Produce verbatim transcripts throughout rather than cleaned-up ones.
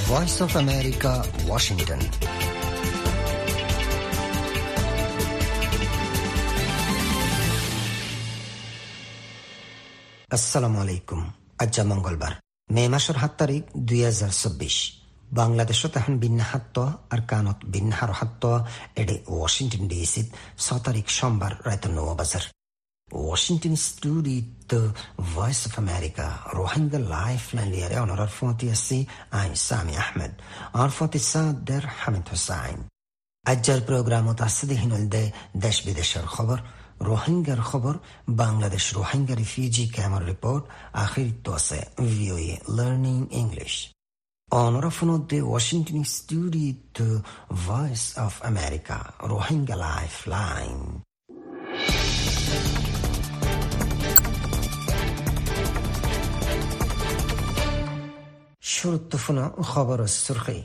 Voice of America, Washington. আসসালামু আলাইকুম। আজ মঙ্গলবার মে মাসের সাত তারিখ দুই হাজার চব্বিশ। বাংলাদেশত এখন বিন্যাহাত্ত আর কানত বিন্যাহার হাত্ত এডে ওয়াশিংটন ডিসিত ছ তারিখ সোমবার রাত নয় বাজার। Washington studio the Voice of America Rohingya Lifeline liare onorar foti assi ay Sami Ahmed ar foti Sader Hamid Hussain ajjar program tasdi hinolde desh bideshar khabar Rohingya khabar Bangladesh Rohingya refugee camp report akhir tose V O A Learning English onorar fonode Washington studio the Voice of America Rohingya Lifeline শুরুত্বফুনা খবর সুরখি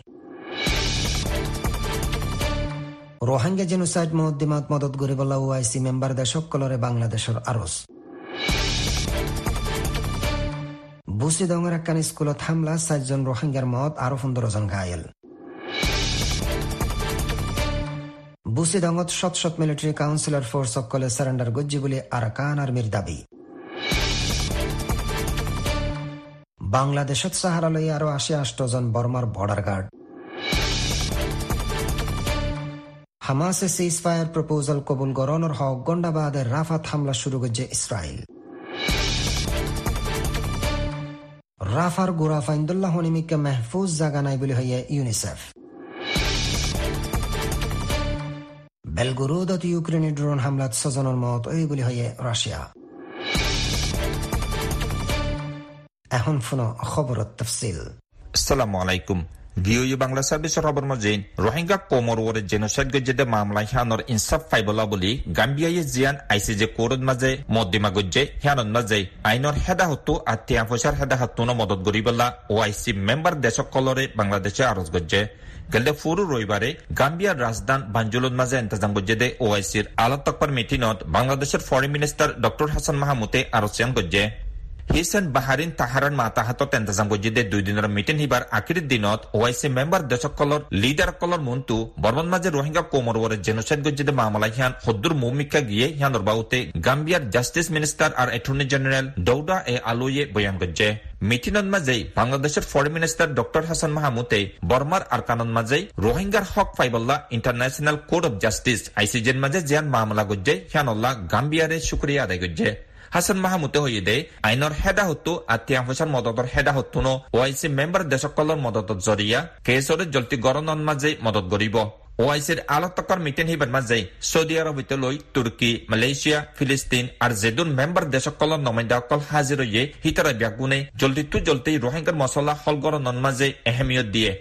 Rohingya genocide মহদিমাত মদত গরিবল্লা OIC member দেশক কলরে বাংলাদেশের আরজ বুসিদঙ্গের একখান স্কুলত হামলা সাতজন রোহিঙ্গার মত আরো পনেরো জন ঘায়েল বুসিদঙ্গত শত শত মিলিটারি কাউন্সিলর ফোর্স সকলে সারেন্ডার গজ্জি বলে আরাকান আর্মির দাবি বাংলাদেশত সাহারালয় আরো আশি আষ্ট জন বর্মার বর্ডার গার্ড হামাসে সিজ ফায়ার প্রপোজাল কবুল গরনের হক গন্ডাবাদের রাফাত হামলা শুরু করছে ইসরায়েল রাফার গোরা ফাইন্দুল্লাহ হনিমিকে মেহফুজ জাগা নাই বলে হইয়া ইউনিসেফ বেলগোরোদত ইউক্রেনের ড্রোন হামলাত ছজনের মত এই বলে হইয়া রাশিয়া এখন ফোন খবরত তফসিল। আসসালামু আলাইকুম। ভিওই বাংলা সার্ভিসের খবর মজিন রোহিঙ্গা কোমর ওরে জেনোসাইড গজ্জেদে মামলা হিয়ানর ইনসাফ ফাইবলা বলি গাম্বিয়ায়ে জিয়ান আইসিজে কোরদ মাঝে মদ্দিমা গজ্জে হিয়ানন মাঝে আইনর হেদা হতো আর তিয়া ফসার হেদা হাতুন মদত গরিবল্লা ও আইসি মেম্বার দেশক কলরে বাংলাদেশে আরজ গজ্জে গেলে ফুরু রবিবারে গাম্বিয়ার রাজধান বাঞ্জুলুর মাঝে ইন্তজাম গজ্জেদে ওআইসির আলাদ তকবার মিটিনত বাংলাদেশের ফরেন মিনিস্টার ডক্টর হাসান মাহমুদে আরজিয়ান গজ্জে হিসেন বাহারিন তাহারান মাতাহাতত ইন্তজাম গজ্জেদে দুই দিনের মিটিং হিবার আখির দিনত ওআইসি মেম্বার দেশকলর লিডার কলর মন্তু বর্মন মাঝে রোহিঙ্গা কোমর ওরে জেনোসাইড গজ্জেদে মামলা হিয়ান হদ্দুর মৌমিকা গিয়ে হিয়ানর বাউতে গাম্বিয়ার জাস্টিস মিনিস্টার আর অ্যাটর্নি জেনারেল দৌডা এ আলোয়ে বয়ান গজ্জে মিটিনত মাঝে বাংলাদেশের ফরেন মিনিস্টার ডক্টর হাসান মাহমুদে বর্মার আরকানন মাঝে রোহিঙ্গার হক ফাইবল্লা ইন্টারন্যাশনাল কোর্ট অব জাস্টিস আইসিজের মাঝে জিয়ান মামলা গজ্জে হিয়ানল্লাহ গাম্বিয়ারে শুক্রিয়া আদায় গজ্জে হাসান মাহমুদে হইয়ে দে আইনর হেদা হতো আর তিয়া ফসার মদতর হেদা হতো ন ওআইসি মেম্বার দেশকলর মদতত জরিয়া কেসরে জলতি গরনন মাঝে মদত গরিব ওআইসির আলোচনার মিটিং হিবার মাঝে সৌদি আরবিতে লই তুর্কি মালয়েশিয়া ফিলিস্তিন আর জেদুন মেম্বার দেশকলর নমাইদাকল হাজির হইয়ে হিতারা ব্যাগুনে জলদি তু জলদি রোহিঙ্গার মশলা হল গরনন মাঝে এহেমিয়ত দিয়ে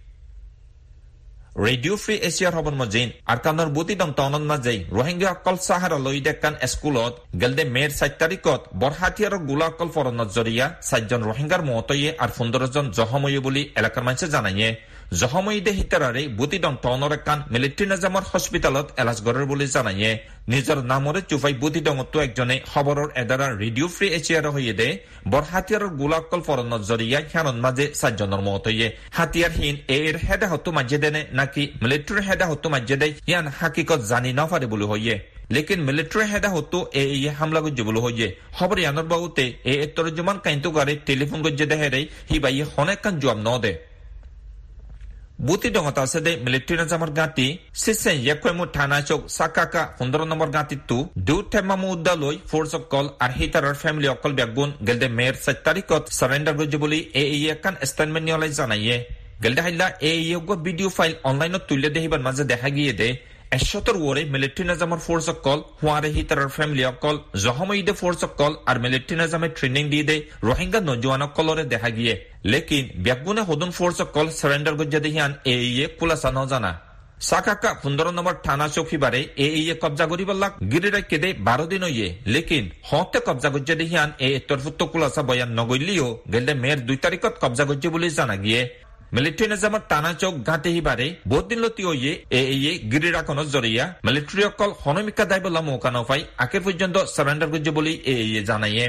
রেডিও ফ্রি এশিয়ার খবর মজিন আর কানর বুতিদম তনন মাঝে রোহিঙ্গা অকল সাহারা লই দেখান স্কুলত গেলদে মের সাত তারিখত বরহাতিয়ার গুলা অকল ফরনত জরিয়া সাতজন রোহিঙ্গার মতয়ে আর পনেরো জন জহময় বলি এলাকার মানুষে জানাইয়ে জহময়ীদে হিতারারে বুতিদম তনর একান মিলিটারি নিজামর হসপিটালত এলাজ গড়ের বলে জানাইয়ে নিজের নামরে চুফাই বুতিদমত একজনে খবরের এদারা রেডিও ফ্রি এশিয়ার হইয়ে দে বর হাতিয়ার গুলা অকল ফরনত জরিয়া হিয়ানন মাঝে সাতজনের মতয়ে হাতিয়ার হীন এর হেদা হতো মাঝে দেনে নাকি মিলিটারি হেদা হতো মাঝে দেয় ইয়ান হাকিকত জানি না পারে বলে হইয়ে লেকিন মিলিটারি হেদা হতো এ ইয়ে হামলা গজ্জে বলে হইয়ে খবর ইয়ানর বাবুতে এ তরজমান কাইন্তু গারে টেলিফোন গজ্জে দেহে রে হি বাইয়ে হনেক কান জবাব ন দে বুতি ডঙতা আছে দে মিলিটারি নাজামর গাঁতি সিসেন ইয়াকমু থানা চক সাকাকা পনেরো নম্বর গাঁতি তু দু ঠেমামু উদ্দালই ফোর্স কল আর হিতারার ফ্যামিলি অকল ব্যাগুন গেলদে মেয়ের সাত তারিখত সারেন্ডার গজ্জে বলি এ ইয়াকান স্টেটমেন্ট নিয়লাই জানাইয়ে গেলদে হাইলা এ ইয়োগ ভিডিও ফাইল অনলাইনত তুলে দেহিবার মাঝে দেখা গিয়ে দে এশতর ওরে মিলিটারি নাজামর ফোর্স কল হুয়ারে হিতারার ফ্যামিলি অকল জহমঈদে ফোর্স কল আর মিলিটারি নাজামে ট্রেনিং দিয়ে দে রোহিঙ্গা নজওয়ান কলরে দেখা গিয়ে লেকিন ব্যাগুনে হদুন ফোর্স কল সারেন্ডার গজ্জা দেহিয়ান এ ইয়ে কুলাসা ন জানা সাকাকা পনেরো নম্বর থানা চৌকিবারে এ ইয়ে কবজা করিবাল্লাক গিরি রাখে দে বারো দিন ইয়ে লেকিন হতে কবজা গজ্জা দেহিয়ান এ তরফুত্ত কুলাসা বয়ান নগইলিও গেলে মেয়ের দুই তারিখত কবজা গজ্জে বলে জানা গিয়ে মিলিটারি নিজামত টানা চৌক ঘাটে হিবারে বহুত দিন লতি ওয়ে এ ইয়ে গিরি রাখনো জরিয়া মিলিটারি অকল হনমিকা দায়বল্লা মৌকা নফাই আখের পর্যন্ত সারেন্ডার গজ্জে বলে এ ইয়ে জানাইয়ে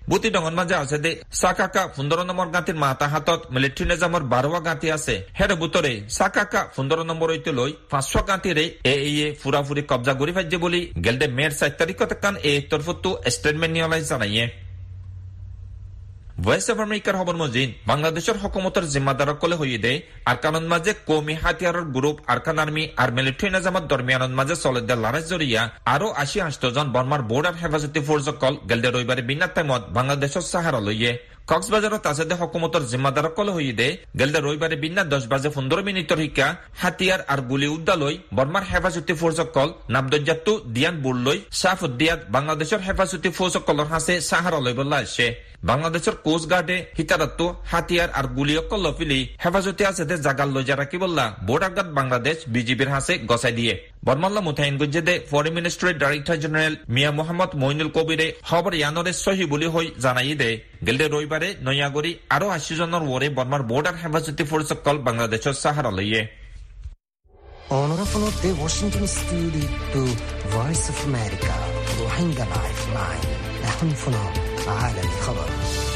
বুতি ডঙন মাঝে আছে দে সাকাকা পনেরো নম্বর গাঁতির মাথা হাতত মিলিটারি নিজামর বারোয়া গাঁতি আছে হেরে বুতরে সাকাকা পনেরো নম্বর হইতে লই পাঁচশো গাঁতিরে এ এ ফুরাফুরি কবজা করি ফাইজে বলি গেলদে মেয়ের চার তারিখত কান এ তরফতো স্টেটমেন্ট নিয়লাই জানাইয়ে ভয়েস অফ আমেরিকার খবর মজিদ বাংলাদেশের হুকুমতের জিম্মাদারক কলে হইয়ে দেয় আরকানন মাঝে কৌমি হাতিয়ারের গ্রুপ আরকান আর্মি আর মিলিটারি নিজামত দরমিয়ানন মাঝে চলে লড়াই জড়িয়া আরো আশি আষ্ট জন বর্মার বর্ডার হেফাজতি ফোর্স কল গেলদে রবিবারে বিনার টাইমত বাংলাদেশের সাহারা লইয়ে কক্সবাজারত আছে দে হুকুমতের জিম্মাদারক কলে হইয়ে দেয় গেলদে রবিবারে বিনা দশ বাজে পনেরো মিনিটর শিক্ষা হাতিয়ার আর গুলি উদ্দা লই বর্মার হেফাজতি ফোর্স কল নামদজ্জাতু দিয়ান বুড়লই সাফুদ্দিয়াত বাংলাদেশের হেফাজতি ফোর্স কলর হাসে সাহারা লই বললা আসে বাংলাদেশের কোস্ট গার্ডে হিতারত্ব হাতিয়ার আর গুলি অকল ফিলি হেফাজতে আছে জাগাল লইজা রাখি বললা বোর্ডার গার্ড বাংলাদেশ বিজিবির হাসে গসাই দিয়ে বর্মাল্লা মুথাইন গুঞ্জেদে ফরেন মিনিস্ট্রির ডাইরেক্টর জেনারেল মিয়া মোহাম্মদ মইনুল কবিরে খবর ইয়ানরে সহি বলি হই জানাই দে গেলদে রবিবারে নয়াগরি আরো আশি জনের ওরে বর্মার বোর্ডার হেফাজতি ফোর্স কল বাংলাদেশের সাহারা লইয়ে Honorable the Washington Studio to Voice of America Rohingya Lifeline এখন ফোনো عالمي خبر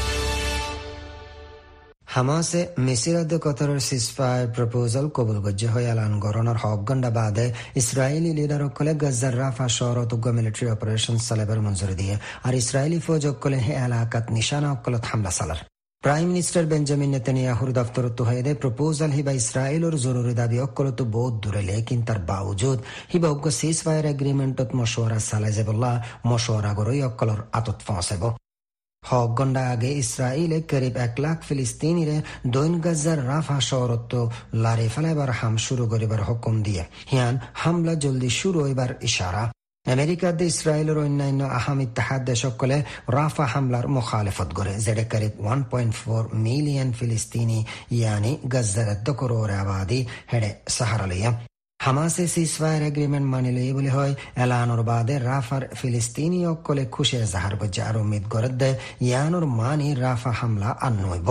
হামাসে মিসিরাদ কতরের সিজফায়ার প্রপোজাল কবুল গজ্জে হয়ে এলান গরনের হক ঘণ্টা বাদে ইসরায়েলি লিডার অকলে গাজ্জার রাফা শহরত মিলিটারি অপারেশন চালাবার মঞ্জুরি দিয়ে আর ইসরায়েলি ফৌজ অকলে হে এলাকাত নিশানা অকলত হামলা চালার প্রাইম মিনিস্টার বেঞ্জামিন নেতানিয়াহুর দফতরত হয়ে প্রপোজাল হিবা ইসরায়েলের জরুরি দাবি অকলত বহুত দূরে লেকিন তার বাউজুদ হিবা অজ্ঞ সিজফায়ার এগ্রিমেন্টত মশওয়ারা চালাই যাবল্লা মশওয়ারা গরই অকলর আতত পৌঁছাব হক ঘণ্টা আগে ইসরায়েলে করিব এক লাখ ফিলিস্তিনিরে দৈন গাজ্জার রাফা শহরত লারে ফেলাইবার হাম শুরু করিবার হুকুম দিয়ে হিয়ান হামলা জলদি শুরু হইবার ইশারা আমেরিকাতে ইসরায়েলের অন্যান্য আহাম ইত্তেহাদ দেশসকলে রাফা হামলার মুখালেফত করে যেটা করিব ওয়ান পয়েন্ট ফোর মিলিয়ন ফিলিস্তিনি ইয়ানি গাজ্জার দকরোর আবাদি হেডে সাহারা লইয়া হামাসে সিজফায়ার এগ্রিমেন্ট মানি লই বলি হয় এলানোর বাদে রাফার ফিলিস্তিনি অকলে খুশে জাহার গজ্জে আর উম্মিদ করে দে ইয়ানোর মানি রাফা হামলা আনইব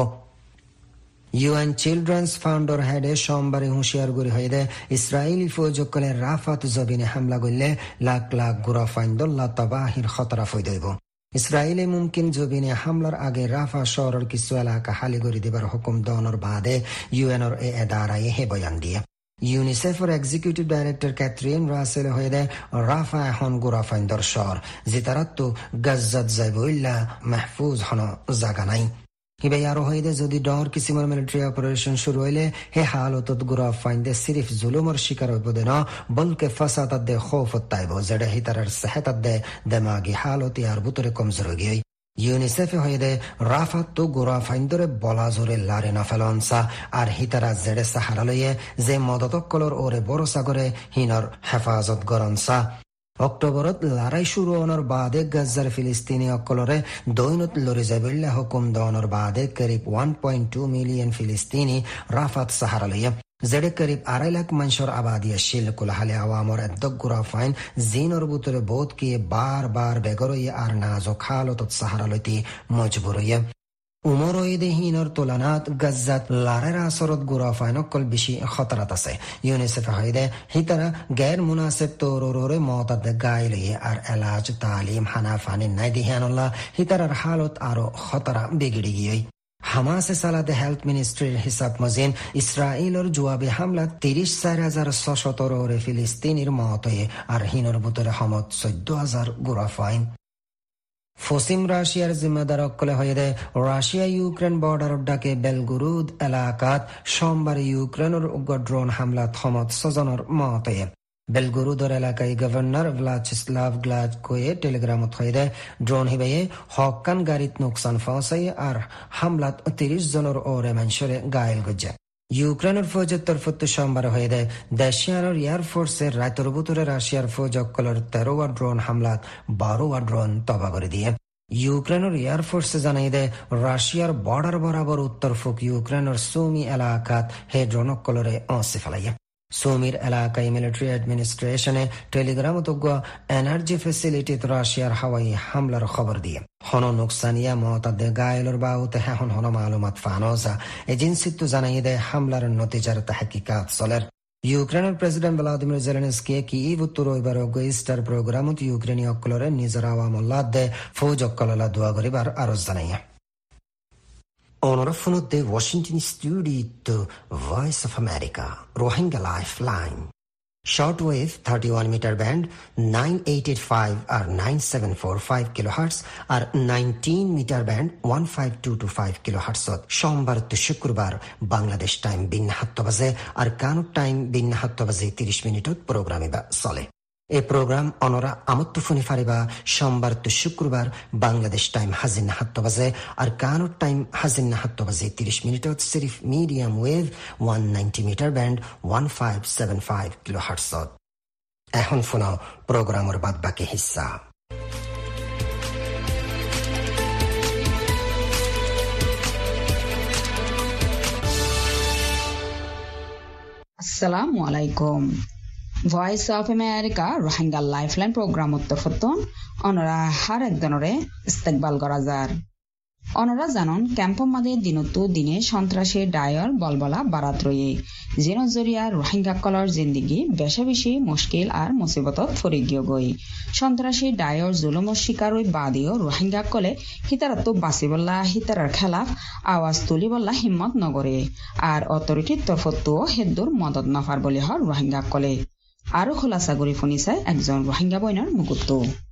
ইউএন চিলড্রেন্স ফাউন্ডর হেডে সোমবারে হুঁশিয়ার গুরি হয়ে দে ইসরায়েলি ফৌজকলে রাফাত জবিনে হামলা করলে লাখ লাখ গুড়া ফাইন্দল্লা তবাহির খতরা ফৈদইব ইসরায়েলে মুমকিন জবিনে হামলার আগে রাফা শহরের কিছু এলাকা হালি করে দিবার হুকুম দনর বাদে ইউএনর এ এদারায় হে বয়ান দিয়ে ইউনিসেফের এক্সিকিউটিভ ডাইরেক্টর ক্যাথরিন রাসেল হয়ে দেয় রাফা এখন গুড়া ফাইন্দর শহর জিতারাত্তু গাজ্জাত যাইবইল্লা মাহফুজ হন জাগা নাই হিবে আরো হয়ে দে যদি ডর কিসিমর মিলিটারি অপারেশন শুরু হইলে হে হালত গুড়া ফাইন্দে সিরিফ জুলুমর শিকার হইব দে না বলকে ফাসাত দে খৌফত তাইব যেটা হিতারার সেহতাত দে দেমাগি হালত ইয়ার বুতরে কমজোর গিয়ে ইউনিসেফে হয়ে দে রাফাত তো গোড়া ফাইন্দরে বলা জোরে লারে না ফেলনসা আর হিতারা জেডে সাহারা লইয়ে যে মদতকলর ওরে বড়সা করে হিনর হেফাজত গরনসা অক্টোবরত লড়াই শুরু হওয়ার বাদে গাজ্জার ফিলিস্তিনি অকলরে দৈনত লড়ে যাবিল্লা হুকুম দেওয়ানোর বাদে করিব ওয়ান পয়েন্ট টু মিলিয়ন ফিলিস্তিনি রাফাত সাহারা লইয়া যেডে করিব আড়াই লাখ মানুষের আবাদিয়া শিল কুলাহালে আওয়ামর এদ্দক গুড়া ফাইন জিনর বুতরে বোধ কিয়ে বার বার বেগরইয়া আর নাজক হালতত সাহারা লইতে মজবুর হইয়া উমরইদে হিনর তুলনাত গাজ্জাত লারের আসরত গুড়া ফাইনকল বেশি খতরাত আছে ইউনিসেফ হইদে হিতারা গैर মুনাসিব তোররে মতাদ গাইলিয়ে আর এলাজ তালিম হানাফানি নাই দিহানুল্লাহ হিতারার হালত আরো খতরা বিগড়ি গিয়ে হামাসে সালাদে হেলথ মিনিস্ট্রির হিসাব মজিন ইসরায়েলের জবাবে হামলা তিরিশ চার হাজার ছশতর ওরে ফিলিস্তিনির মত হয়ে আর হিনর বুতরে হমত চোদ্দ হাজার গুড়া ফাইন ফসিম রাশিয়ার জিম্মেদার অকলে হয়ে দেয় রাশিয়া ইউক্রেন বর্ডার ডাকে বেলগুরুদ এলাকাত সোমবার ইউক্রেনের ড্রোন হামলা থমত সজনের মত বেলগুরুদর এলাকায় গভর্নর ভ্লাচিস্লাভ গ্লাজকোয়ে টেলিগ্রামত হয়ে দেয় ড্রোন হিবে হকান গাড়িত নোকসান ফসাই আর হামলাত তিরিশ জনের ওরে মানুষের গায়েল গজ্জা ইউক্রেনের ফৌজের তরফত সোমবার হয়ে দেয় দেশিয়ার এয়ারফোর্সের রাতের বুতরে রাশিয়ার ফৌজ অকলের তেরোয়া ড্রোন হামলাত বারোয়া ড্রোন তবা করে দিয়ে ইউক্রেনের এয়ারফোর্সে জানাই দেয় রাশিয়ার বর্ডার বরাবর উত্তর ফুক ইউক্রেনের সুমি এলাকাত হে ড্রোন অকলরে অঁসে ফেলাইয়া সুমির এলাকায় মিলিটারি অ্যাডমিনিস্ট্রেশনে টেলিগ্রামত এনার্জি ফেসিলিটিত রাশিয়ার হাওয়াই হামলার খবর দিয়ে হন নোকসানিয়া মতাদে গায়েলর বাউতে হন হন মালুমাত ফানোজা এজেন্সি তো জানাই দেয় হামলার নতিজার তাহকিকাত চলের ইউক্রেনের প্রেসিডেন্ট ভ্লাদিমির জেলেনস্কি কিইভ উত্তর রবিবার ইস্টার প্রোগ্রামত ইউক্রেনী অকলরে নিজের আওয়ামল্লাদে ফৌজ অকললা দোয়া করিবার আরজ জানাইয়া অনরফনদে Washington studio voice of America Rohingya lifeline shortwave thirty-one meter band nine eight eight five or nine seven four five kilohertz or nineteen meter band one five two two five kilohertz সোমবার তো শুক্রবার Bangladesh time বিন সাত বাজে আর কানুর time বিন সাত বাজে ত্রিশ মিনিটত প্রোগ্রামে বা চলে এই প্রোগ্রাম অনরা আমত্তুফুনি ফারিবা সোমবার তো শুক্রবার বাংলাদেশ টাইম হাজিন সাত বাজে আর কানুর টাইম হাজিন সাত বাজে ত্রিশ মিনিটত সিরিফ medium wave one ninety meter band one five seven five kilo hertz. এখন শোনাও প্রোগ্রামের বাদ বাকি হিস্সা। আসসালামু আলাইকুম। Voice of America Rohingya lifeline program উত্তফতন অনরা হার একজনরে ইস্তেকবাল করা যার অনরা জানন ক্যাম্প মাদে দিনতো দিনে সন্ত্রাসী ডায়র বলবলা বারাত রয়ে যেন জরিয়া রোহিঙ্গা কলর জিন্দিগি বেশি বেশি মুশকিল আর মুসিবতত ফরি গিয়ে গই সন্ত্রাসী ডায়র জুলুমর শিকার ওই বাদিও রোহিঙ্গা কলে হিতারাতো বাসিবল্লা হিতারার খেলাফ আওয়াজ তুলিবল্লা হিম্মত নগরে আর অথরিটির তরফতো হেদ্দুর মদত নফার বলি হর রোহিঙ্গা কলে আরো খোলাসা করে শুনিছাই একজন রোহিঙ্গা বইনার মুকুত্ত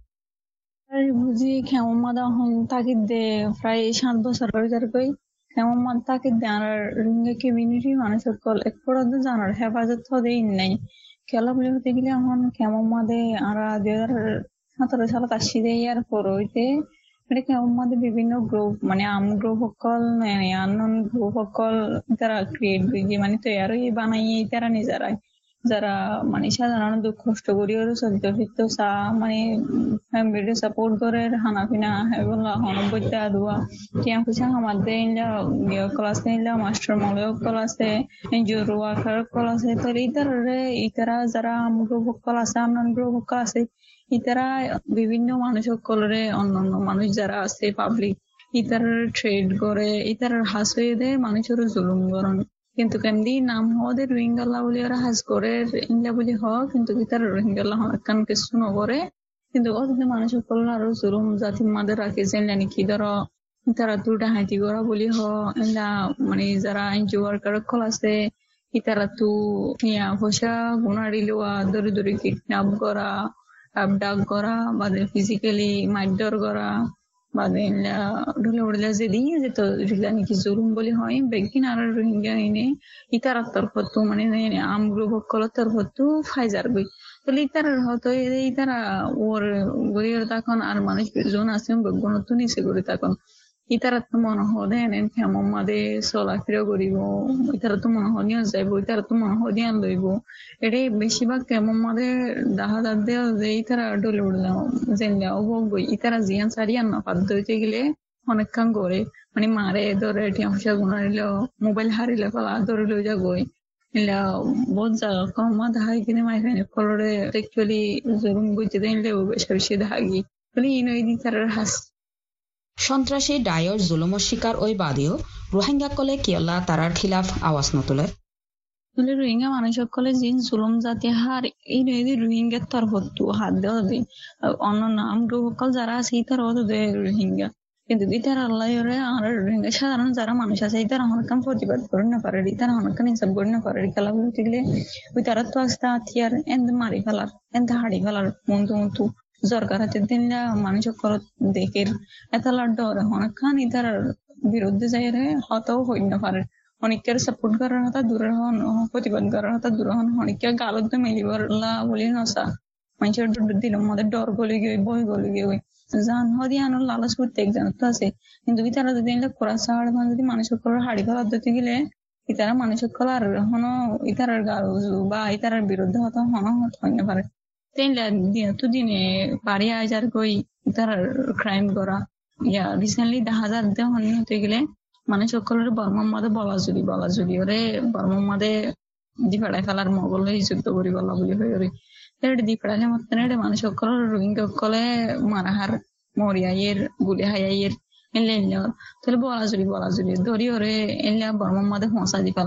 বুঝি কেমন মাদা হন তাকিদ দে প্রায় সাত বছর কই কেমন মাদ তাকিদ দে আর রোহিঙ্গা কমিউনিটি মানুষ সকল এক পড়াদ জানার হেফাজত হতে নাই খেলা বলে হতে গেলে এখন কেমন মাদে আর দুই হাজার সতেরো সালত আসি দেয় আর পর হইতে এটা কেমন মাদে বিভিন্ন গ্রুপ মানে আম গ্রুপ সকল আনন গ্রুপ সকল তারা ক্রিয়েট যে মানে তৈরি বানাইয়ে তারা নিজেরাই যারা মানে সাধারণত দুঃখ কষ্ট করিও চলতে ফিরতে চা মানে ফ্যামিলি সাপোর্ট করে হানাফিনা এগুলো হনবত্যা দোয়া টিয়া পয়সা আমার দেইলা ক্লাস নিলা মাস্টার মলেও ক্লাসে এনজিওর ওয়ার্কার ক্লাসে তো ইতারে ইতারা যারা গ্রুপ সকল আছে আনন গ্রুপ সকল আছে ইতারা বিভিন্ন মানুষ সকলরে অন্যান্য মানুষ যারা আছে পাবলিক ইতার ট্রেড করে ইতার হাস হয়ে দেয় মানুষের জুলুম করেন কিন্তু কেমদি নাম হওয়াদের রোহিঙ্গাল্লা বলে ওরা হাজ করে ইন্ডিয়া বলি হ কিন্তু তার রোহিঙ্গাল্লা কান কিছু নকরে কিন্তু অত মানুষ সকল আরো জুলুম জাতি মাদের রাখে জানি কি ধরো তারা তো ডাহাতি করা বলি হ এলা মানে যারা এনজিও ওয়ার্কার সকল আছে ইতারা তো নিয়া পয়সা গুণারি লোয়া দরি দরি কিডন্যাপ করা আপডাক করা বা ফিজিক্যালি মারধর করা বাদে ঢুলে উড়লে যে দিয়ে যেত নাকি জুলুম বলি হয় বেগিন আর রোহিঙ্গা এনে ইতার তরফতো মানে আম গ্রুপ সকলের তরফতো ফাইজার বই তাহলে ইতার হয়তো ইতারা ওর গড়িয়ে তখন আর মানুষ জন আছে বেগুনতো নিচে করে তখন ইতারা তো মনে হয় এনে কেমন মাদে চলাফেরা করিব ইতারা তো মনে হয় নিয়ে যাইব ইতারা তো মনে হয় ধ্যান লইব এটাই বেশিরভাগ কেমন মাদে দেখা যাক যে ইতারা ডলে উঠলাম জেনলে বই ইতারা জিয়ান সারিয়ান না বাধ্য হইতে গেলে অনেকক্ষণ করে মানে মারে ধরে টিয়া পয়সা গুণারিল মোবাইল হারিলে ফলা ধরে লই যা গই এলা বহুত জায়গা কম দেখা কিনে মাইফেনে ফলরে অ্যাকচুয়ালি জরুম বুঝতে দিলে বেশি বেশি দেখা গি বলে ইনই ইতারার হাস সন্ত্রাসী ডায়র জুলুমর শিকার ওই বাদিও রোহিঙ্গা কলে কিয়লা তারার খিলাফ আওয়াজ নতুলে তুলে রোহিঙ্গা মানুষ সকলে জিন জুলুম জাতি হার এই নদী রোহিঙ্গার তরফতো হাত দেওয়া দেয় অন্য নাম গ্রুপ সকল যারা আছে তার অত দেয় রোহিঙ্গা কিন্তু ইতার আল্লাহ আর রোহিঙ্গা সাধারণ যারা মানুষ আছে ইতার অনেকক্ষণ প্রতিবাদ করে না পারে ইতার অনেকক্ষণ হিসাব করে না পারে খেলা বলতে গেলে ওই তারা তো আসতে হাতিয়ার এন্দ মারি ফেলার এন্দ হাড়ি ফেলার মন্তু মন্তু সরকার হাতে দিনলা মানুষ সকল দেখে এতলার ডর অনেকক্ষণ ইতার বিরুদ্ধে যাই হতাও হই না পারে অনেকের সাপোর্ট করার হতা দূরের হন প্রতিবাদ করার হতা দূর হন অনেকের গালত মিলিবলা বলি নসা মানুষের দিল মদের ডর গলি গিয়ে বই গলি গিয়ে জান হদি আনোর লালচ করতে একজন তো আছে কিন্তু ইতারা যদি করা সাহার যদি মানুষ সকলের হাড়ি ফেলা দিতে গেলে ইতারা মানুষ সকল আর হনো ইতারার গাল বা ইতারার বিরুদ্ধে হতা হন হয় না পারে তো দিনে পারি আজার কই তার ক্রাইম করা ইয়া রিসেন্টলি দেখা যার হনি হতে গেলে মানে সকলের বর্মার মাদে বলা জুড়ি বলা জুড়ি ওরে বর্মার মাদে দি ফেড়াই ফেলার মগল হয়ে যুদ্ধ করি বলা বলি হয়ে ওরে এটা দি ফেড়াইলে মতন এটা মানে সকলের রোহিঙ্গা সকলে মারাহার মরিয়াইয়ের গুলি হাইয়ের এলে তাহলে বলা জুড়ি বলা জুড়ি ধরি ওরে এলে বর্মার মাদে ফসা দি ফেলার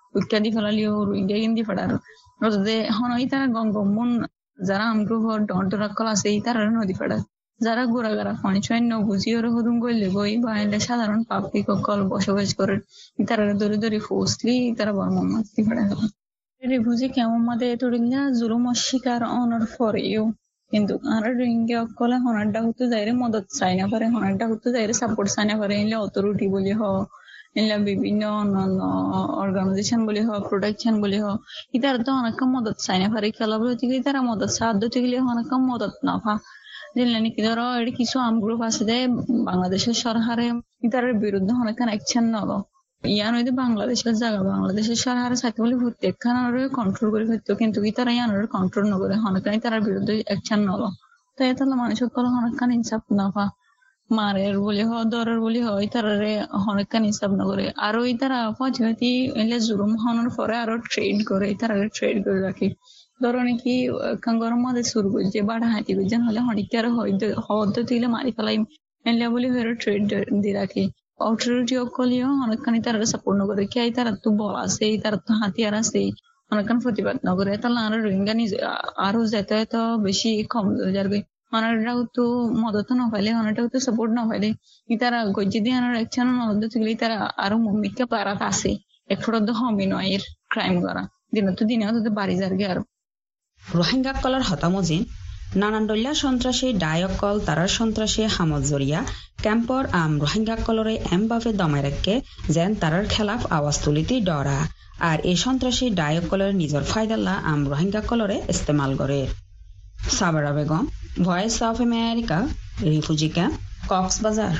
উইকা দি ফেলালিও রোহিঙ্গা গিন্দি ফেলার রোদে হন এই তারা গঙ্গমন যারা আমগ্রহ ডন্টরাকল আছে এই তারা নদী ফেলার যারা গোড়াগাড়া পানি ছয় ন বুঝি ওরা হুদুম গইলে গই বা সাধারণ পাবলিক অকল বসবাস করে তারা দরে দরে ফোর্সলি তারা বর্মন মাস্তি ফেলা বুঝি কেমন মাদে তোরিঙ্গা জুলুম অস্বীকার অনর ফরেও কিন্তু আর রোহিঙ্গা অকলে হনারডা হতে যাইরে মদত চাই না পারে হনারডা হতে যাইরে সাপোর্ট চাই না পারে এলে অথরিটি বলি হ এলে বিভিন্ন অন্যান্য অর্গানাইজেশন বলি হ প্রোটেকশন বলি হ ইতার তো অনেক মদত চাই না পারে খেলা বলে থেকে তারা মদত সাহায্য থেকে অনেক মদত না পা জানলে নাকি ধরো এটি কিছু আম গ্রুপ আছে যে বাংলাদেশের সরকারে ইতারের বিরুদ্ধে অনেক অ্যাকশন নল ইয়ান হইতে বাংলাদেশের জায়গা বাংলাদেশের সরকারের সাথে বলে প্রত্যেকখান কন্ট্রোল করে হইতো কিন্তু তারা ইয়ানোর কন্ট্রোল না করে অনেকখানি তার বিরুদ্ধে অ্যাকশন নল তো এটা মানুষের কল অনেকখান ইনসাফ না পা মারের বলি হ দরের বলি হয় তারারে অনেকখান ইনসাফ না করে আর ওই তারা পঁচাশি এলে জুলুম হওয়ার পরে আরো ট্রেড করে তারা ট্রেড করে রাখে ধরো নাকি গরম মধ্যে শুরু করছে বাড়া হাতি করছেন হলে অনেকটা আরো হওয়ার দিলে মারি ফেলাই এলে বলি হয়ে ট্রেড দিয়ে রাখে অথরিটি অকলিও অনেকখানি তারা সাপোর্ট না করে কে তারা তো বল আছে তারা তো হাতিয়ার আছে অনেকখান প্রতিবাদ না করে তাহলে আরো রোহিঙ্গা নিজে আরো যাতায়াত বেশি কম যাবে অনেকটাও তো মদত না পাইলে অনেকটাও তো সাপোর্ট না পাইলে তারা গজ্জি দিয়ে আনার একখান মদত থাকলে তারা আরো মমিকা পারাত আছে এক ফোটা তো হমি নয় এর ক্রাইম করা দিনে তো দিনে তো বাড়ি যাবে আরো রোহিঙ্গা কলার হতামজিন নানান দলীয় সন্ত্রাসী ডায়কল তারার সন্ত্রাসী হামদ জরিয়া ক্যাম্পর আম রোহিঙ্গা কলরে এমভাবে দমাই রাখে যেন তারার খেলাফ আওয়াজ তুলিতে ডরা আর এই সন্ত্রাসী ডায়কলের নিজের ফায়দাল্লা আম রোহিঙ্গা কলরে ইস্তেমাল করে। Sabara Begum, voice of America, refugee camp, Cox's Bazar.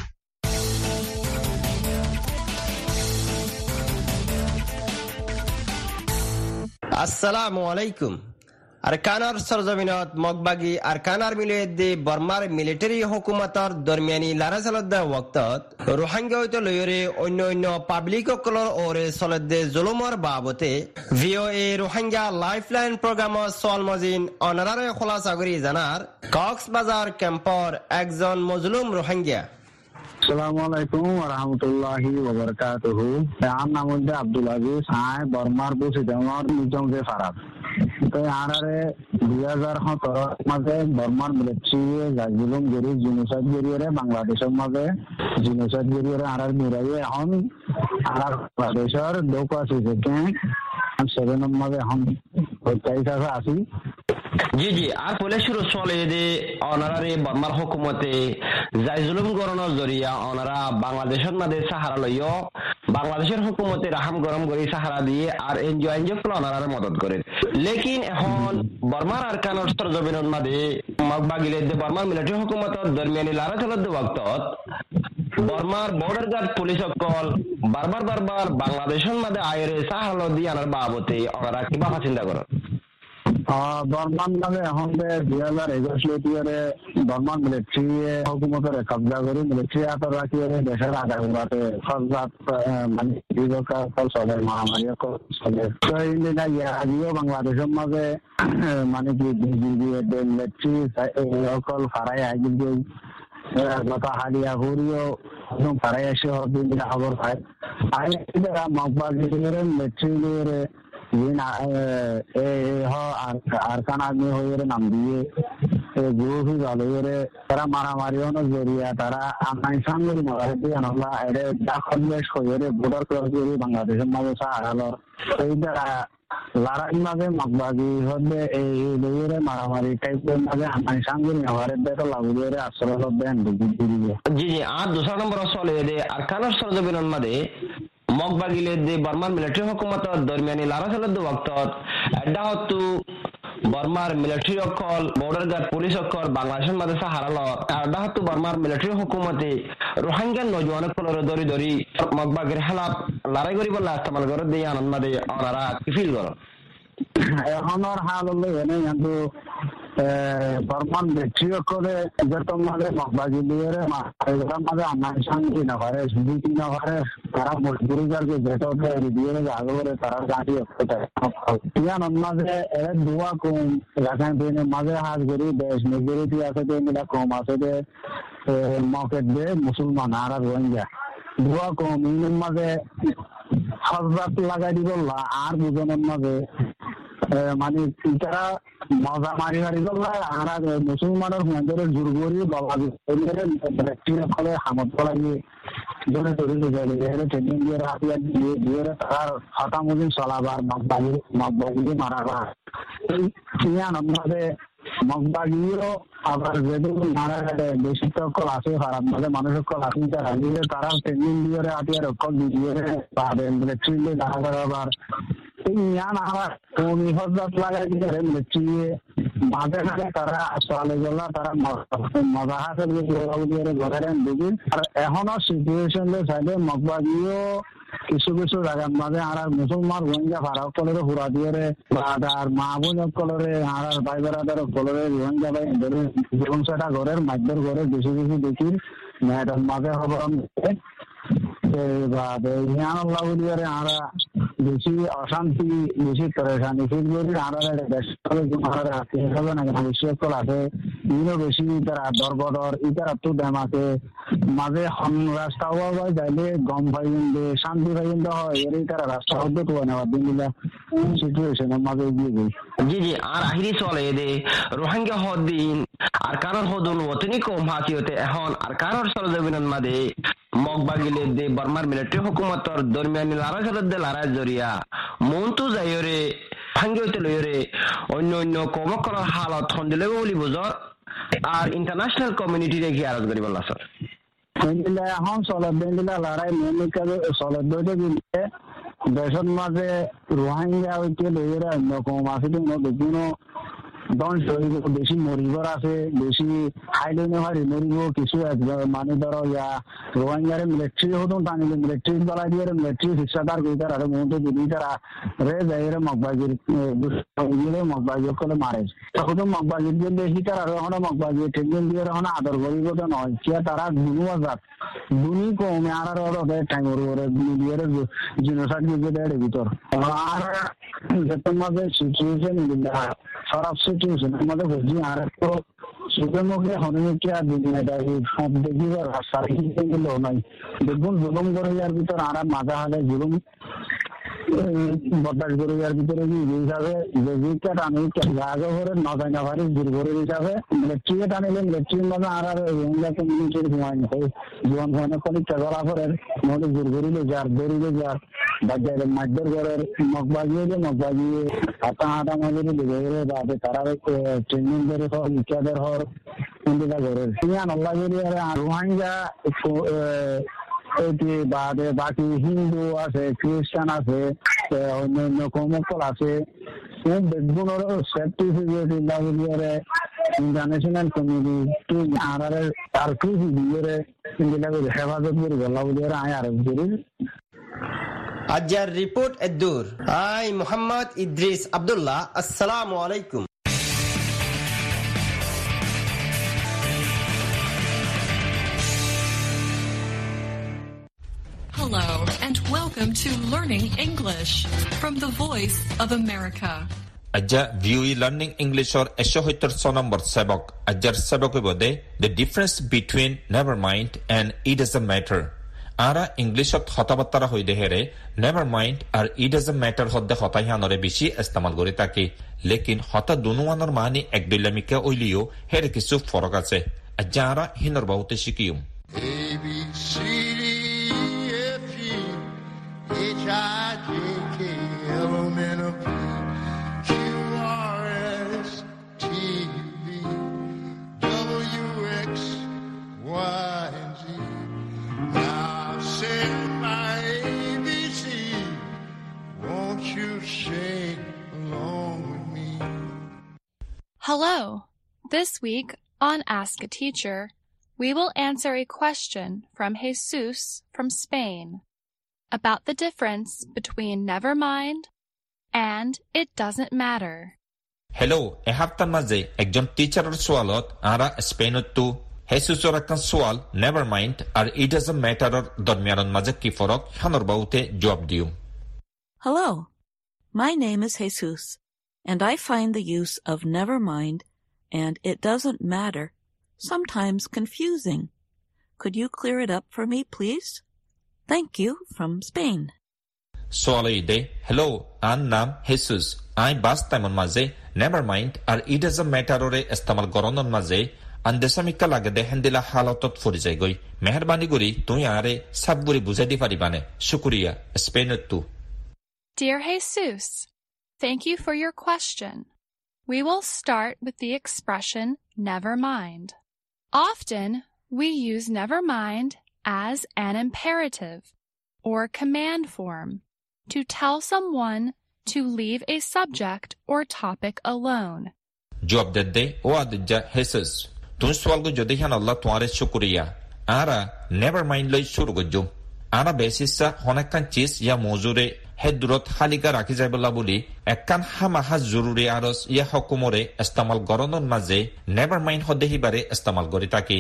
আসসালামু আলাইকুম। আরকানার সরজমিনত মগবাগি আরকানার মিলিয়ে বর্মার মিলিটারি হুকুমতর দরমিয়ানি লারাসালদ্দা ওয়াক্তত রোহিঙ্গা হইতে লইরে অন্য অন্য পাবলিক সকলৰ ওরে চলদ্দে জুলুমৰ বাবতে ভিও এ রোহিঙ্গা লাইফলাইন প্রোগ্রামৰ সল মজিন অনারারে খোলাসা করি জানার কক্সবাজার ক্যাম্পর একজন মজলুম রোহিঙ্গা। আসসালামু আলাইকুম ওয়া রাহমাতুল্লাহি ওয়া বারাকাতুহু। আমার নাম হচ্ছে আব্দুল আজিজ, আয় বর্মার বসে আমার নিজাম যে ফারাদ। তো আরে দুই হাজার সতেরো মাঝে বর্মার মিলিটারি জুলুম গেরি জিনোসাইড গেরিয়ে বাংলাদেশের মাঝে জিনোসাইড গেরিয়ে আর মিরাই এখন আর বাংলাদেশের লোক আছে যে সেভেনের মাঝে এখন হত্যা আছি। জি জি আর পলে শুরু চলে যে অনারারে বর্মার হুকুমতে যাই জুলুম গরণের জরিয়া অনারা বাংলাদেশের মাঝে সাহারা লইও বাংলাদেশের হুকুমতে রাহাম গরম করে সাহারা দিয়ে আর এনজিও এনজিও ফলে অনারারে মদত করে। লেকিন এখন বর্মার আর কানর জমিনের মাঝে মগবাগিলে বর্মার মিলিটারি হুকুমতর দরমিয়ানি লারা চলত ওয়াক্তত বর্মার বর্ডার গার্ড পুলিশ সকল বারবার বারবার বাংলাদেশের মাঝে আয়ের সাহারা দিয়ে আনার বাবতে ওনারা কিবা চিন্তা করেন। বর্মান মানে এখন দুই হাজার একুশ লিটারে বর্মান মিলিটারি হুকুমতের কবজা করে মিলিটারি আতর রাখিয়ে দেশের আগায় উড়াতে সজাত মানে ফল চলে মহামারী চলে। তো ইন্ডিয়া ইয়ারিও বাংলাদেশের মাঝে মানে কি মিলিটারি সকল ফারাই আগে গত হালিয়া ঘুরিও ফারাই এসে খবর পায় আগে মগবাগি মিলিটারি আরকান আর্মি হয়ে নাম দিয়ে গুরু ভালো করে তারা মারামারিও জড়িয়া তারা আফগানিস্তান বোর্ডার ক্রস করে বাংলাদেশের মাঝে হারালো এই দ্বারা লড়াই মাঝে মগবাগি হলে এই মারামারি টাইপের মাঝে আফগানিস্তান নেওয়ারের দেখো লাগু দিয়ে আশ্রয় দেন। জি জি আর দুসরা নম্বর চলে আরকানের সরজমিনের মাঝে মগবাগিলে যে বর্মার মিলিটারি হুকুমতর দরমিয়ানি লারাসালদ ওয়াক্তত এডা হতু বর্মার মিলিটারি অকল বর্ডার গার্ড পুলিশ অকল বাংলাদেশের মাঝে হারালো এডা হতু বর্মার মিলিটারি হুকুমতে রোহিঙ্গা নজওয়ান সকলের দরি দরি মগবাগির খেলাফ লড়াই করি বলে ইস্তেমাল করে দিয়ে আনন্দ মাঝে ওনারা কি ফিল করো। এখনের হাল হলো এনে কিন্তু বর্মান মিলিটারি করে যত মাঝে মগবাগি দিয়ে মাঝে আমার শান্তি না পারে সুযোগ না পারে তারা মজবুরি করবে যেটা দিয়ে আগে করে তারা গাড়ি ইয়ান মাঝে এর দোয়া কম রাখান দিনের মাঝে হাত করি দেশ মেজরিটি আছে মিলা কম আছে যে মকেট দে মুসলমান আর রোহিঙ্গা দোয়া কম ইনের মাঝে হজরত লাগাই দিব আর বুঝনের মাঝে মানে তারা মজা মারি মারি করলে আর মুসলমানের হুঁয়াদের জোর করি বাবা ফলে হামত ফলাই জনে তৈরি হয়ে ট্রেনিং দিয়ে হাতিয়ার দিয়ে দিয়ে তার হতামুদিন চলাবার মগবাজি মগবাজিকে মারা করা এই আনন্দে মগবাজিও আবার যেহেতু মারা গেলে বেশি সকল আছে খারাপ ভাবে মানুষ সকল আছে তারা দিয়ে তারা ট্রেনিং দিয়ে হাতিয়ার অক্ষর দিয়ে পাবেন ট্রেনিং দেখা করাবার ইয়ান আমার কোন হজরত লাগাই দিয়ে মিলিয়ে মাঝে মাঝে তারা চলে গেল তারা মজা হাতে ঘরেন বুঝি আর এখনো সিচুয়েশন চাইলে মগবাজিও কিছু কিছু জায়গার মাঝে আর মুসলমান রোহিঙ্গা ভাড়া কলরে হুরা দিয়ে আর মা বোন কলরে আর ভাই বেড়াদার কলরে রোহিঙ্গা ভাই জীবন সেটা ঘরের মাধ্যর ঘরে বেশি বেশি দেখি মেয়েটার মাঝে খবর আমরা বেশি অশান্তি বেশি পরেশানি ফিরি আমরা দেশ হবে না ভবিষ্যৎ আছে ইনো বেশি তারা দর বদর ইতারা তো ড্যাম আছে মাঝে রাস্তা হওয়া যাইলে গম পাইন দে শান্তি পাইন হয় এর তারা রাস্তা হতে তো নেওয়া দিনগুলা সিচুয়েশনের মাঝে এগিয়ে যাই জি জি আর আহিরি চলে দে রোহিঙ্গা হদিন আর কারোর হদুন অতনি কম হাসিতে এখন আর কারোর সরজমিনের মাঝে মগবাগিলে দে বর্মার মিলিটারি হুকুমতর দরমিয়ানি লড়াই সাথে লড়াই জরিয়া মনটো যাইরে ভাঙ্গি হইতে লইরে অন্য অন্য কমকর হালত হন্দিলে বলি বুঝ আর ইন্টারন্যাশনাল কমিউনিটি রেখে আরজ করিব স্যার বেন্দিলা এখন চলে বেন্দিলা লড়াই মেনিকা চলে দইতে দিলে দেশের মাঝে রোহিঙ্গা হইতে লইরে অন্য কম আছে কিন্তু বিভিন্ন ধ্বংস হইব বেশি মরিবার আছে বেশি হাইলাইনে হারি মরিব কিছু মানে ধরো ইয়া রোহিঙ্গারে মিলিটারি হতুন টানিলে মিলিটারি বলাই দিয়ে মিলিটারি শিক্ষাদার কইতার আর মধ্যে যদি তারা রে যাইরে মগবাজির ইয়ে মগবাজির কলে মারে তখন মগবাজির যে বেশি তার আর এখন মগবাজি ট্রেনিং দিয়ে এখন আদর করিব তো নয় কি তারা দুনু আজাদ দুনি কমে আর আর ওদের টাইম ওরে দিয়ে জিনোসাইড দিয়ে দেয় ভিতর আর যেতে মাঝে সিচুয়েশন খারাপ সিচুয়েশন আমাদের বুঝি আর একটু সুখে মুখে হনুমিকা দুনিয়াটা সব দেখিবার রাস্তার কিন্তু নাই দেখুন জুলুম করে যার ভিতর আর মাজা হলে জুলুম বরদাস্ত করে যার ভিতরে হিসাবে যে টানি জায়গা করে নজাই না পারি দীর্ঘের হিসাবে মিলিটারি টানিলে মিলিটারির মাঝে আর আর রোহিঙ্গা কমিউনিটির ঘুমাই জীবন ঘুমানো কলিকটা গলা করে নহলে দীর্ঘরিলে যার দরিলে যার বাজারে মাধ্যর ঘরের মগবাজিয়ে যে মগবাজিয়ে হাতা হাতা মাঝে লেগে বাদে তারা ট্রেনিং ধরে হর ইত্যাদের হর ইন্ডিয়া ঘরের সিয়া নল্লা আর রোহিঙ্গা এটি বাদে বাকি হিন্দু আছে খ্রিস্টান আছে অন্যান্য কমকল আছে বেগুনের সেফটি সিকিউরিটি লাগিয়ে ইন্টারন্যাশনাল কমিউনিটি আর আর কৃষি দিয়ে ইন্ডিয়া হেফাজত করে গলা বলে আয় আরব করি আজকের রিপোর্ট এদুর আই মোহাম্মদ ইদ্রিস আব্দুল্লাহ আসসালামু আলাইকুম Hello and welcome to Learning English from the Voice of America. Aja view learning English or eshohitor so number sebok ajar sebok bode the difference between never mind and it doesn't matter. Ara English ot hotabattara hoide here never mind আর it doesn't matter hodde hotai hanore beshi istemal gori taki lekin hota dunu anor mani ek dilamika oiliyo here kisu forok ache ajara hinor baute shikiyum A B C D F G H I J K L M N O P Q R S T V W X Y and Z. Now say my A B C, won't you sing along with me? Hello. This week on Ask a Teacher, we will answer a question from Jesus from Spain about the difference between never mind and it doesn't matter. Hello, I have tan maze ekjon teacher or swalot ara Spainot tu Jesus or ekkan swal never mind ar it doesn't matter or dormianon maze ki forok hanor baute job dium. Hello, my name is Jesus and I find the use of never mind and it doesn't matter sometimes confusing. Could you clear it up for me, please? Thank you from Spain. সোয়ালইদে hello আন নাম Jesus আই বাস তাইমন মাঝে never mind আর it does ম্যাটাররে ইস্তেমাল গরনন মাঝে আন্দেসামিকা লাগে দে হেন্দিলা হালতত ফুরি যায় গই মেহরবানি করি তুই আরে সাবগুরি বুঝাই দি পারিবানে শুকরিয়া স্পেনত তু Dear Jesus, thank you for your question. We will start with the expression never mind. Often, we use never mind as an imperative or command form to tell someone to leave a subject or topic alone. জবাব দে দে ও আদিজা Jesús তুই সওয়াল গো যদি হান আল্লাহ তোমারে শুকরিয়া আরা never mind লই শুরু গজুম আরা বেসিসা হনেকান cheese ইয়া মজুরে হেদুরত হালিকা রাখি যায় বলা বলি একখান হামাহা জরুরি আরস ইয়া হকুমরে ইস্তেমাল গরনন মাঝে নেভার মাইন্ড হদেহিবারে ইস্তেমাল করি থাকি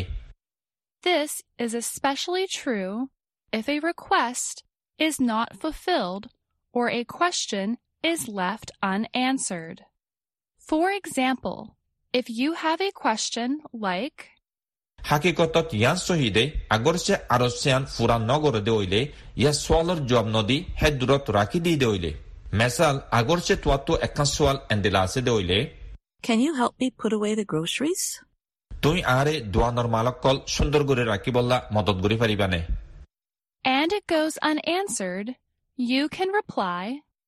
This is especially true if a request is not fulfilled or a question is left unanswered. For example, if you have a question like হাকিকতত ইয়ান সহিদে আগরছে আরসিয়ান ফুরা নগরে দে হইলে ইয়া সোয়ালর জবাব নদি হেদুরত রাখি দি দে হইলে মেসাল আগরছে তোয়াতো একখান সোয়াল এন্দিলা আছে দে হইলে Can you help me put away the groceries? তুই আরে দোয়ানর মালকল সুন্দর করে রাখি বললা মদত করি পারিবানে and it goes unanswered, you can reply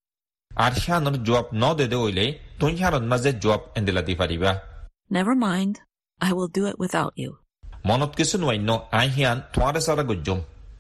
আর হানর জবাব ন দে দে হইলে তুই হারন মাঝে জবাব এন্দিলা দি পারিবা Never mind, I will do it without you. মনত কিছু নইন আই হিয়ান তোমারে সারা গজ্জুম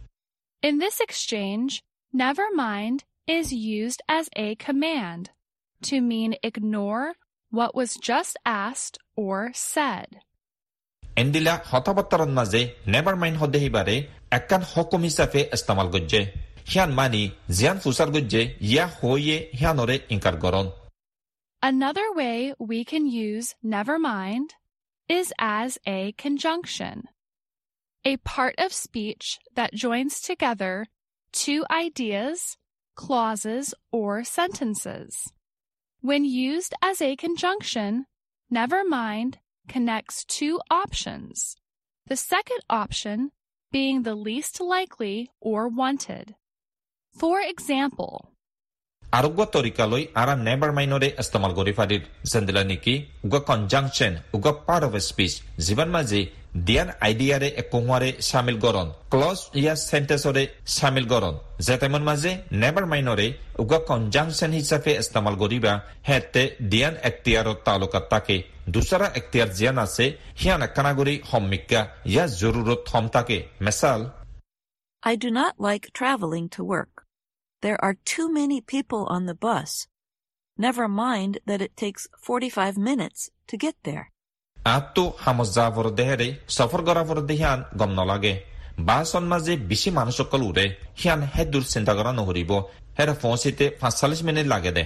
In this exchange, never mind is used as a command to mean ignore what was just asked or said. এন্দিলা হতাবত্তরন মাঝে নেভার মাইন্ড হদেহিবারে একখান হকুম হিসাবে ইস্তেমাল গজ্জে হিয়ান মানি জিয়ান ফুসার গজ্জে ইয়া হইয়ে হিয়ানরে ইনকার গরন Another way we can use never mind is as a conjunction, a part of speech that joins together two ideas, clauses, or sentences. When used as a conjunction, never mind connects two options, the second option being the least likely or wanted. For example, আরোগ্য তরিকালৈ আরা never মাইনরে ইস্তেমাল করি পারির জেন্দিলা নিকি উগা conjunction উগা part of speech জীবন মাঝে দিয়ান আইডিয়ারে একোয়ারে শামিল গরন ক্লজ ইয়া সেন্টেন্সরে শামিল গরন যেতেমন মাঝে নেভার মাইনরে উগা কনজাংশন হিসাবে ইস্তেমাল করিবা হেতে দিয়ান এখতিয়ারত তালুকাত থাকে দুসরা এখতিয়ার জিয়ান আছে হিয়ান একখানাগরি হম্মিকা ইয়া জরুরত হম থাকে মিসাল I do not like traveling to work. There are too many people on the bus. Never mind that it takes forty-five minutes to get there. Atto hamozavor dehere safar goravor dehan gomno lage. Bason maze bishi manusokol ure hian hedur sintagara no horibo. Hera fonsite forty-five minute lage de.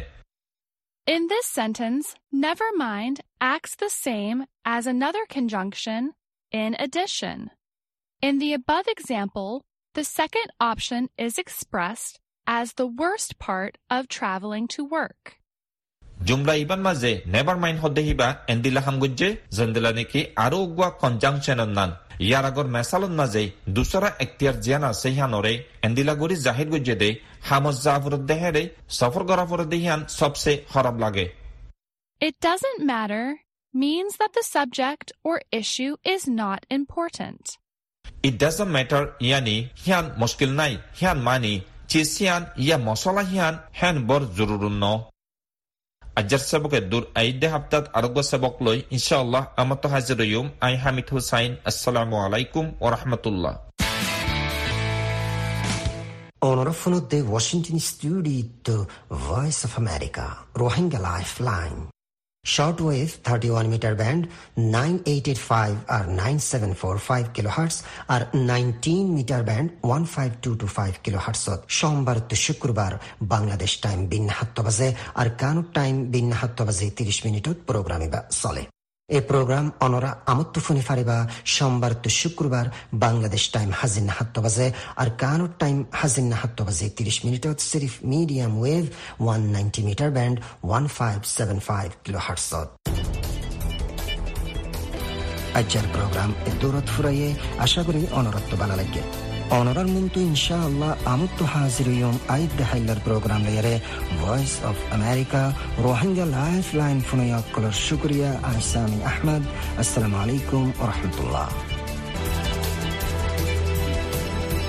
In this sentence, never mind acts the same as another conjunction in addition. In the above example, the second option is expressed as the worst part of traveling to work. Jumla iban maze never mind hodehiba endila hamgujje zendila niki aro ugwa conjunction nan yaragor mesalon maze dusara ektiyar jiana sehanore endila gori zahir gujje de hamozavur dehere safar goravur dehan sobse harab lage. It doesn't matter means that the subject or issue is not important. It doesn't matter yani hian mushkil nai hian mani চিসিয়ান ইয়া মশলা হিয়ান হেন বর জরুরুন ন আজ্জার সবকে দূর আইদে হাফতাত আরোগ্য সবক লই ইনশাআল্লাহ আমত হাজির ইউম আই হামিদ হুসাইন আসসালামু আলাইকুম ওয়া রাহমাতুল্লাহ Onoroffonodde Washington Studio Voice of America Rohingya Lifeline Shortwave thirty-one meter band nine eight eight five or nine seven four five kilohertz or nineteen meter band one five two two five kilohertz সোমবার to শুক্রবার Bangladesh time বিন সাত বাজে আর কানুক time বিন সাত বাজে ত্রিশ মিনিটত প্রোগ্রামিবা চলে এই প্রোগ্রাম অনরা আমত্তু ফোনে ফারিবা সোমবার to শুক্রবার বাংলাদেশ টাইম হাজিন সাত বাজে আর কানুক টাইম হাজিন সাত বাজে ত্রিশ মিনিটত সিরিফ medium wave one ninety meter band one five seven five kilohertz আজকের প্রোগ্রাম এ দূরত ফুরাইয়ে আশা করি অনরত্ব বালা লাগে Onorar muntu inshallah amuttu hazir yom aid dahillar program lere Voice of America Rohingya Lifeline funayakkalar shukriya Aysami Ahmad. Assalamu alaikum wa rahmatullah.